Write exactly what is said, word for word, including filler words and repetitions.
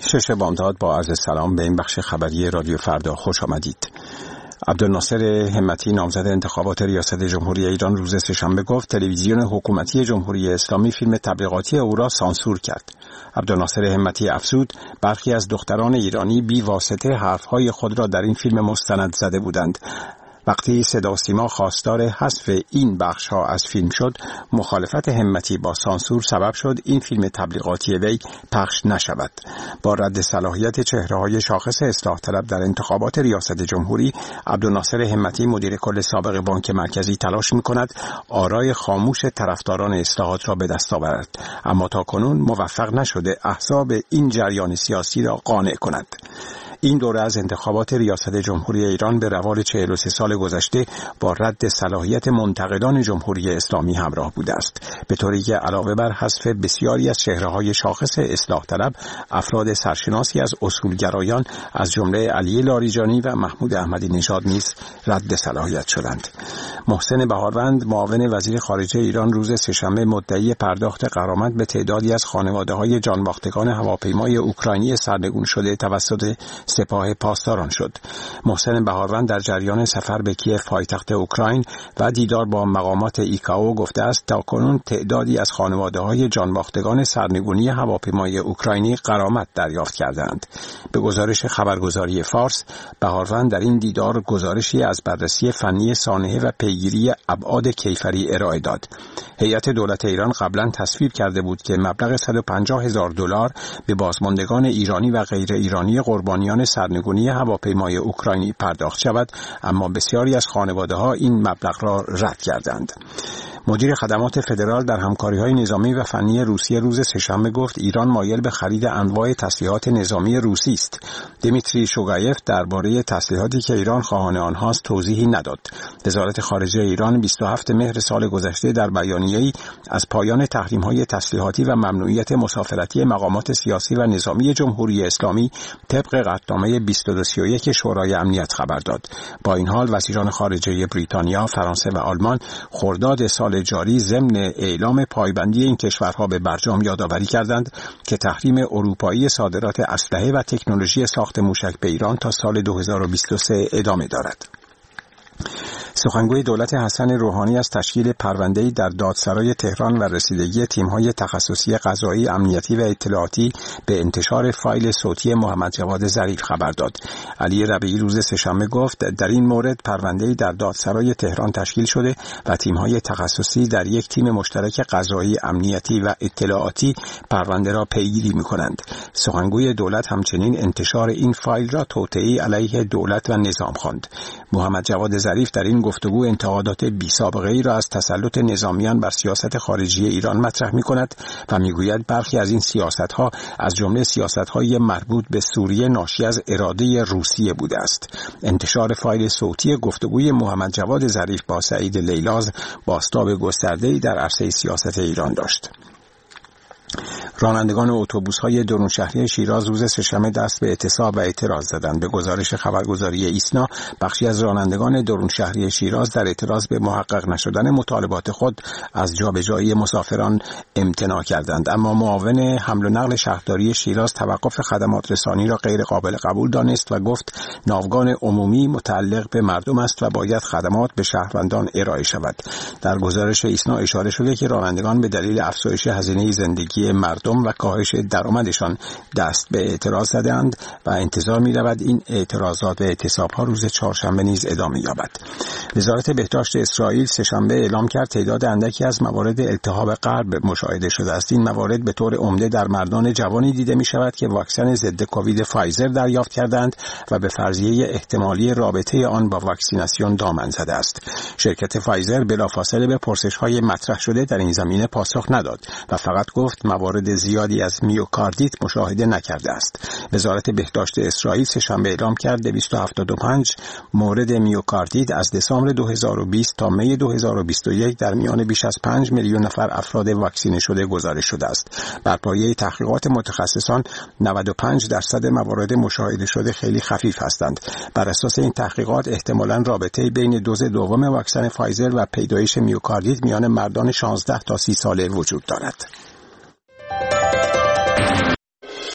چشم بامداد با عرض سلام به این بخش خبری رادیو فردا خوش آمدید. عبدالناصر همتی نامزد انتخابات ریاست جمهوری ایران روز سه‌شنبه گفت تلویزیون حکومتی جمهوری اسلامی فیلم تبلیغاتی او را سانسور کرد. عبدالناصر همتی افزود برخی از دختران ایرانی بی واسطه حرفهای خود را در این فیلم مستند زده بودند. وقتی صدا و سیما خواستار حذف این بخش‌ها از فیلم شد، مخالفت همتی با سانسور سبب شد این فیلم تبلیغاتی وی پخش نشود. با رد صلاحیت چهره‌های شاخص اصلاح طلب در انتخابات ریاست جمهوری، عبدالناصر همتی مدیر کل سابق بانک مرکزی تلاش می‌کند آرای خاموش طرفداران اصلاحات را به دست آورد، اما تاکنون موفق نشده احزاب این جریان سیاسی را قانع کند. این دوره از انتخابات ریاست جمهوری ایران به روال چهل و سه سال گذشته با رد صلاحیت منتقدان جمهوری اسلامی همراه بوده است، به طوری که علاوه بر حذف بسیاری از چهره‌های شاخص اصلاح طلب، افراد سرشناسی از اصولگرایان از جمله علی لاریجانی و محمود احمدی نژاد نیز رد صلاحیت شدند. محسن بهاروند معاون وزیر خارجه ایران روز سه‌شنبه مدعی پرداخت غرامت به تعدادی از خانواده‌های جانباختگان هواپیمای اوکراینی سرنگون شده توسط سپاه پاسداران شد. محسن بهاروند در جریان سفر به کیف پایتخت اوکراین و دیدار با مقامات ایکائو گفته است تاکنون تعدادی از خانواده‌های جانباختگان سرنگونی هواپیمای اوکراینی غرامت دریافت کردند. به گزارش خبرگزاری فارس، بهاروند در این دیدار گزارشی از بررسی فنی سانحه و پیگیری ابعاد کیفری ارائه داد. هیئت دولت ایران قبلا تصویب کرده بود که مبلغ صد و پنجاه هزار دلار به بازماندگان ایرانی و غیر ایرانی قربانیان سرنگونی هواپیمای اوکراینی پرداخت شود، اما بسیاری از خانواده‌ها این مبلغ را رد کردند. مدیر خدمات فدرال در همکاری‌های نظامی و فنی روسیه روز سه‌شنبه گفت ایران مایل به خرید انواع تسلیحات نظامی روسی است. دیمیتری شوگایف درباره تسلیحاتی که ایران خواهان آنهاست توضیحی نداد. وزارت خارجه ایران بیست و هفتم مهر سال گذشته در بیانیه‌ای از پایان تحریم‌های تسلیحاتی و ممنوعیت مسافرتی مقامات سیاسی و نظامی جمهوری اسلامی طبق قطعنامه بیست و دو سی و یک شورای امنیت خبر داد. با این حال وزیران خارجه بریتانیا، فرانسه و آلمان خرداد سال جاری ضمن اعلام پایبندی این کشورها به برجام یادآوری کردند که تحریم اروپایی صادرات اسلحه و تکنولوژی ساخت موشک به ایران تا سال دو هزار و بیست و سه ادامه دارد. سخنگوی دولت حسن روحانی از تشکیل پرونده‌ای در دادسرای تهران و رسیدگی تیم‌های تخصصی قضایی، امنیتی و اطلاعاتی به انتشار فایل صوتی محمد جواد ظریف خبر داد. علی ربیعی روز سه‌شنبه گفت در این مورد پرونده‌ای در دادسرای تهران تشکیل شده و تیم‌های تخصصی در یک تیم مشترک قضایی، امنیتی و اطلاعاتی پرونده را پیگیری می‌کنند. سخنگوی دولت همچنین انتشار این فایل را توطئه‌ای علیه دولت و نظام خواند. محمد جواد ظریف در این گفتگو انتقادات بی سابقه ای را از تسلط نظامیان بر سیاست خارجی ایران مطرح می کند و می گوید برخی از این سیاست ها از جمله سیاست های مربوط به سوریه ناشی از اراده روسیه بوده است. انتشار فایل صوتی گفتگوی محمد جواد ظریف با سعید لیلاز بازتاب گسترده‌ای در عرصه سیاست ایران داشت. رانندگان اتوبوس‌های درون شهری شیراز روز سه‌شنبه دست به اعتصاب و اعتراض زدند. به گزارش خبرگزاری ایسنا، بخشی از رانندگان درون شهری شیراز در اعتراض به محقق نشدن مطالبات خود از جابجایی مسافران امتناع کردند، اما معاون حمل و نقل شهرداری شیراز توقف خدمات رسانی را غیر قابل قبول دانست و گفت ناوگان عمومی متعلق به مردم است و باید خدمات به شهروندان ارائه شود. در گزارش ایسنا اشاره شده که رانندگان به دلیل افزایش هزینه زندگی مردم و کاهش درآمدشان دست به اعتراض زدند و انتظار می‌رود این اعتراضات و اعتصاب‌ها روز چهارشنبه نیز ادامه یابد. وزارت بهداشت اسرائیل سه‌شنبه اعلام کرد تعداد اندکی از موارد التهاب قلب مشاهده شده است. این موارد به طور عمده در مردان جوانی دیده می‌شود که واکسن ضد کووید فایزر دریافت کردند و به فرضیه احتمالی رابطه آن با واکسیناسیون دامن زده است. شرکت فایزر بلافاصله به پرسش‌های مطرح شده در این زمینه پاسخ نداد و فقط گفت موارد زیادی از میوکاردیت مشاهده نکرده است. وزارت بهداشت اسرائیل سه‌شنبه اعلام کرد دویست و هفتاد و پنج مورد میوکاردیت از دسامبر دو هزار و بیست تا می دو هزار و بیست و یک در میان بیش از پنج میلیون نفر افراد واکسینه شده گزارش شده است. بر پایه تحقیقات متخصصان نود و پنج درصد موارد مشاهده شده خیلی خفیف هستند. بر اساس این تحقیقات احتمالاً رابطه بین دوز دوم واکسن فایزر و پیدایش میوکاردیت میان مردان شانزده تا سی ساله وجود دارد.